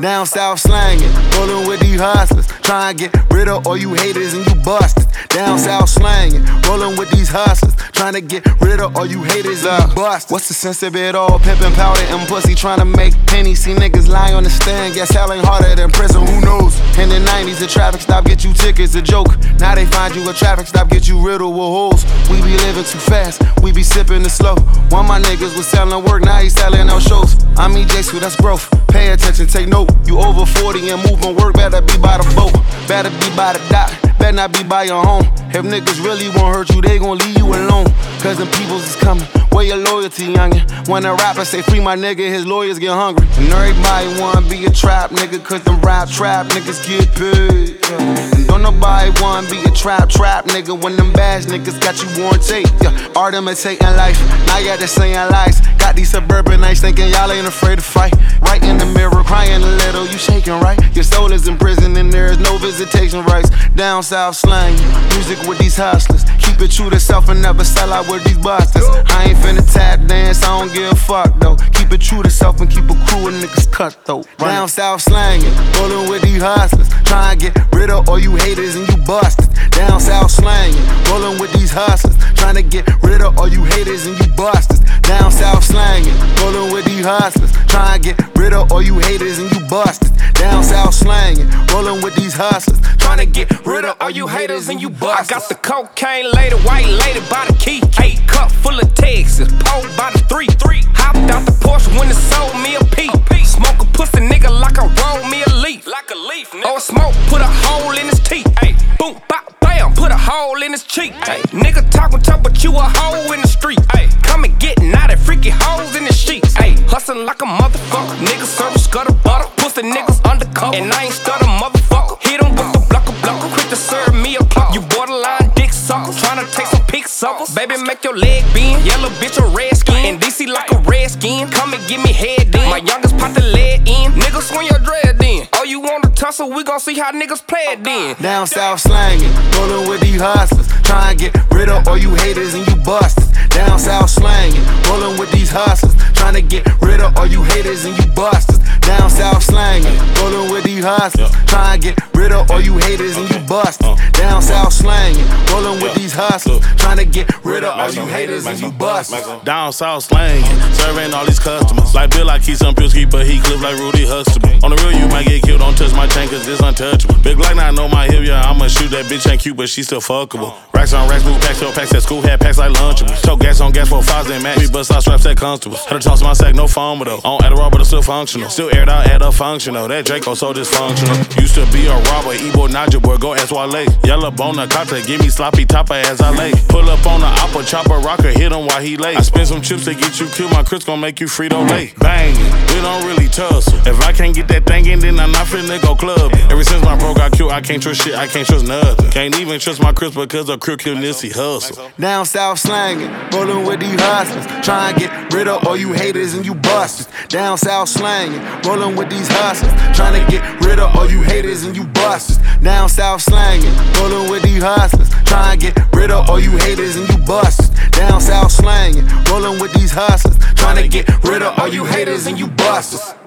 Down south slanging, rolling with these hustlers. Trying to get rid of all you haters and you busters. Down south slanging, rolling with these hustlers. Trying to get rid of all you haters and you busters. What's the sense of it all? Pimpin' powder and pussy, trying to make pennies. See niggas lying on the stand, guess hell ain't harder than prison, who knows? In the 90s, the traffic stop get you tickets, a joke. Now they find you a traffic stop, get you riddled with holes. We be living too fast, we be sipping it slow. One of my niggas was selling work, now he selling out shows. I'm EJ, that's growth. Pay attention, take note. You over 40 and moving work, better be by the boat. Better be by the dock, better not be by your home. If niggas really won't hurt you, they gon' leave you alone. Cause them peoples is coming, where your loyalty, youngin'? When a rapper say free my nigga, his lawyers get hungry. And everybody wanna be a trap nigga, cause them rap niggas get paid. And don't nobody wanna be a trap nigga when them bad niggas got you on tape. Art imitating life, now y'all just saying lies. Got these suburbanites thinking y'all ain't afraid to fight. Right in the mirror, crying a little, you shaking right? Your soul is in prison and there is no visitation rights. Down south slang, music with these hustlers. Keep it true to self and never sell out with these busters. I ain't finna tap dance, I don't give a fuck though. Keep it true to self and keep a crew of niggas cut though. Down south slanging, rolling with these hustlers. Trying to get rid of all you haters and you busters. Down south slanging, rolling with these hustlers. Trying to get rid of all you haters and you busters. Down south slanging, rolling with these hustlers. Trying to get rid of all you haters and you busters. Down south slanging, rolling with these hustlers. Trying to get rid of all you haters and you busters. I got the cocaine lady, white lady by the key. 8 cup full of Texas, pulled by the 3. Hopped out the Porsche when it sold me a P. Smoke a pussy nigga like I roll me a leaf. Like a leaf, nigga. Or smoke, put a hole in his teeth. Ay, boom, bop, bam, put a hole in his cheek. Ay, nigga talking tough, but you a hoe in the street. Ay, come and get naughty, freaky hoes in the sheets. Ay, hustling like a motherfucker. Niggas serving scuttle butter. Pussy niggas undercover. And I ain't stutter, motherfucker. Hit him with the blocker. Quick to serve me a clock. You borderline dick sucker. Tryna take some pics of us. Baby, make your leg bend. Yellow bitch or red skin. In DC like a red skin. Come and give me head then. My youngest pop the lead in. Niggas swing your dread then. Oh, you want to tussle? We gon' see how niggas play it then. Down south slanging, rolling with these hustlers. Trying to get rid of all you haters and you busters. Down south slanging, rolling with these hustlers. Trying to get rid of all you haters and you busters. Down south slanging, rolling with these hustlers. Trying to get rid of all you haters and you busters. Down south slanging, rolling with these hustlers. Trying to get rid of all you haters and you busters. Down south slanging, serving all these customers. Like Bill, I keep some pills, keep a heat clip like Rudy Huxtable. On the real, you might get killed, don't touch my chain cause it's untouchable. Big Glock, now I know my hip, yeah, I'ma shoot that bitch, ain't cute, but she still fuckable. Racks on racks, move packs, fill packs at school, had packs like Lunchables. Tote gas on gas for 5s and max. We bust out straps at constables. Had to toss my sack, no foam though. On Adderall, but it's still functional. Still aired out at a functional. That Draco so dysfunctional. Used to be a robber, Ebo Naja boy, go ask Wale. Yellow bone, a cotta, give me sloppy topper as I lay. Pull up on the oppa, chopper, rocker, hit him while he lay. I spend some chips to get you killed, my Chris gon' make you Frito-Lay. Bangin', we don't really tussle. If I can't get that thing in, then I'm not finna go club. Ever since my bro got killed, I can't trust shit, I can't trust nothing. Can't even trust my Chris because of Crip Kill Nissy hustle. Down south slanging, rolling with these hustlers. Trying to get rid of all you haters and you busters. Down south slanging, rolling with these hustlers. Trying to get rid of all you haters and you busters. Down south slanging, rolling with these hustlers. Trying to get rid of all you haters and you busters. Down south slanging, rolling with these hustlers. Trying to get rid of all you haters and you busters.